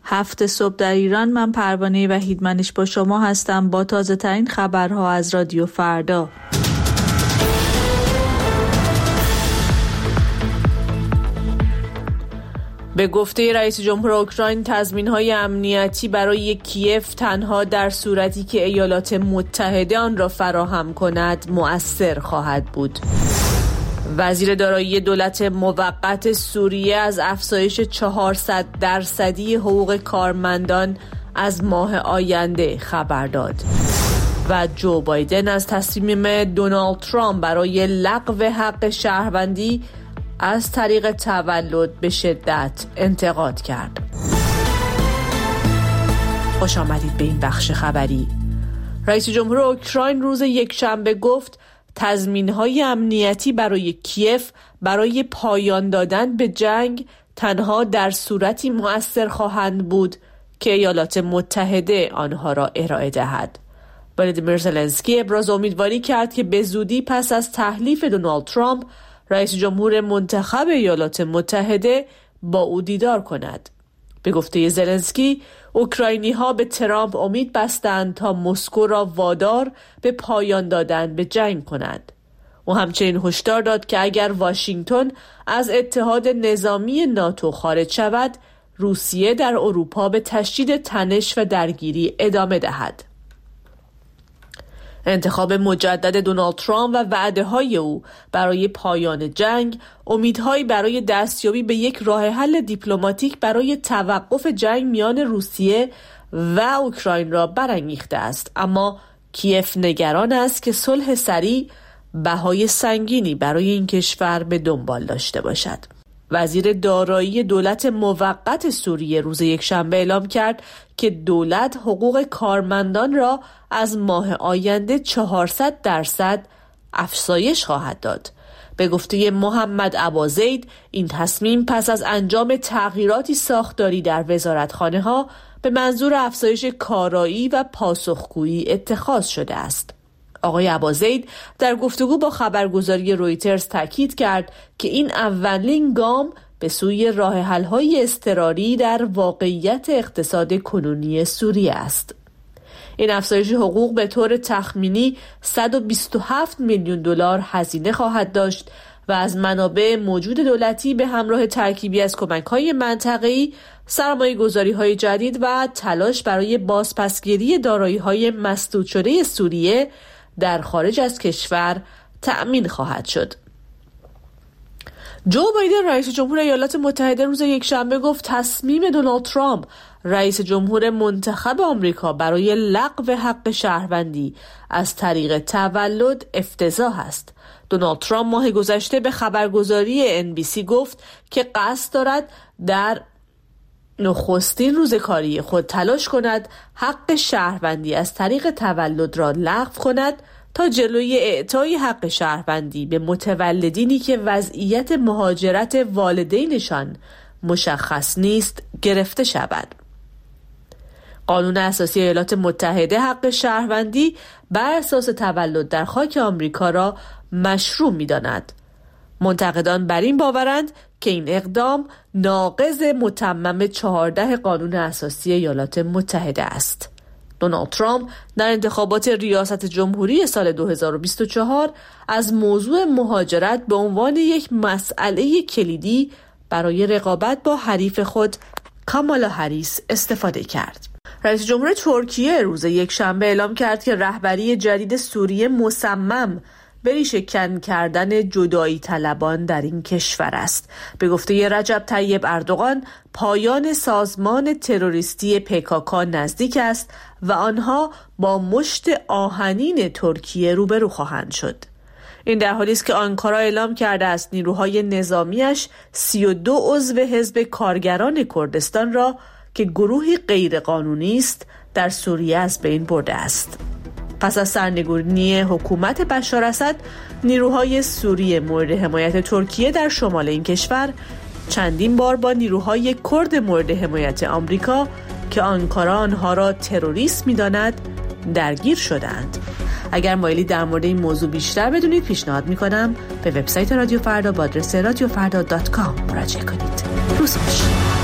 7 صبح در ایران. من پروانه وحیدمنش با شما هستم با تازه ترین خبرها از رادیو فردا. به گفته رئیس جمهور اوکراین تضمین‌های امنیتی برای کیف تنها در صورتی که ایالات متحده آن را فراهم کند مؤثر خواهد بود. وزیر دارایی دولت موقت سوریه از افزایش 400% حقوق کارمندان از ماه آینده خبر داد و جو بایدن از تصمیم دونالد ترامپ برای لغو حق شهروندی از طریق تولد به شدت انتقاد کرد. خوش آمدید به این بخش خبری. رئیس جمهور اوکراین روز یکشنبه گفت تضمین‌های امنیتی برای کیف برای پایان دادن به جنگ تنها در صورتی مؤثر خواهند بود که ایالات متحده آنها را ارائه دهد. ولادیمیر زلنسکی ابراز امیدواری کرد که به زودی پس از تحلیف دونالد ترامپ رئیس جمهور منتخب ایالات متحده با او دیدار کند. به گفته زلنسکی، اوکراینی‌ها به ترامپ امید بستند تا مسکو را وادار به پایان دادن به جنگ کند. او همچنین هشدار داد که اگر واشنگتن از اتحاد نظامی ناتو خارج شود، روسیه در اروپا به تشدید تنش و درگیری ادامه دهد. انتخاب مجدد دونالد ترامپ و وعده‌های او برای پایان جنگ، امیدهایی برای دستیابی به یک راه حل دیپلماتیک برای توقف جنگ میان روسیه و اوکراین را برانگیخته است، اما کیف نگران است که صلح سریع بهای سنگینی برای این کشور به دنبال داشته باشد. وزیر دارایی دولت موقت سوریه روز یکشنبه اعلام کرد که دولت حقوق کارمندان را از ماه آینده 400% افزایش خواهد داد. به گفته محمد ابازید، این تصمیم پس از انجام تغییراتی ساختاری در وزارتخانه‌ها به منظور افزایش کارایی و پاسخگویی اتخاذ شده است. آقای ابازید در گفتگو با خبرگزاری رویترز تاکید کرد که این اولین گام به سوی راه حل‌های اضطراری در واقعیت اقتصاد کنونی سوریه است. این افزایش حقوق به طور تخمینی 127 میلیون دلار هزینه خواهد داشت و از منابع موجود دولتی به همراه ترکیبی از کمک‌های منطقه‌ای، سرمایه‌گذاری‌های جدید و تلاش برای بازپسگیری دارایی‌های مسدود شده سوریه در خارج از کشور تأمین خواهد شد. جو بایدن رئیس جمهور ایالات متحده روز یکشنبه گفت تصمیم دونالد ترامپ رئیس جمهور منتخب آمریکا برای لغو حق شهروندی از طریق تولد افتضاح است. دونالد ترامپ ماه گذشته به خبرگزاری NBC گفت که قصد دارد در نخستین روز کاری خود تلاش کند حق شهروندی از طریق تولد را لغو کند تا جلوی اعطای حق شهروندی به متولدینی که وضعیت مهاجرت والدینشان مشخص نیست گرفته شود. قانون اساسی ایالات متحده حق شهروندی بر اساس تولد در خاک آمریکا را مشروع می‌داند. منتقدان بر این باورند که این اقدام ناقض متمم 14 قانون اساسی ایالات متحده است. دونالد ترامپ در انتخابات ریاست جمهوری سال 2024 از موضوع مهاجرت به عنوان یک مسئله کلیدی برای رقابت با حریف خود کامالا هریس استفاده کرد. رئیس جمهور ترکیه روز یکشنبه اعلام کرد که رهبری جدید سوریه مصمم به ریشه‌کن کردن جدایی طلبان در این کشور است. به گفته رجب طیب اردوغان، پایان سازمان تروریستی PKK نزدیک است و آنها با مشت آهنین ترکیه روبرو خواهند شد. این در حالی است که آنکارا اعلام کرده است نیروهای نظامیش 32 عضو حزب کارگران کردستان را که گروهی غیرقانونی است در سوریه از بین برده است. پس از سرنگونی حکومت بشار اسد، نیروهای سوریه مورد حمایت ترکیه در شمال این کشور چندین بار با نیروهای کرد مورد حمایت آمریکا که آنکارا آنها را تروریست می‌داند درگیر شدند. اگر مایلی در مورد این موضوع بیشتر بدونید، پیشنهاد می‌کنم به وبسایت رادیو فردا با آدرس radiofarda.com مراجعه کنید. روز خوش.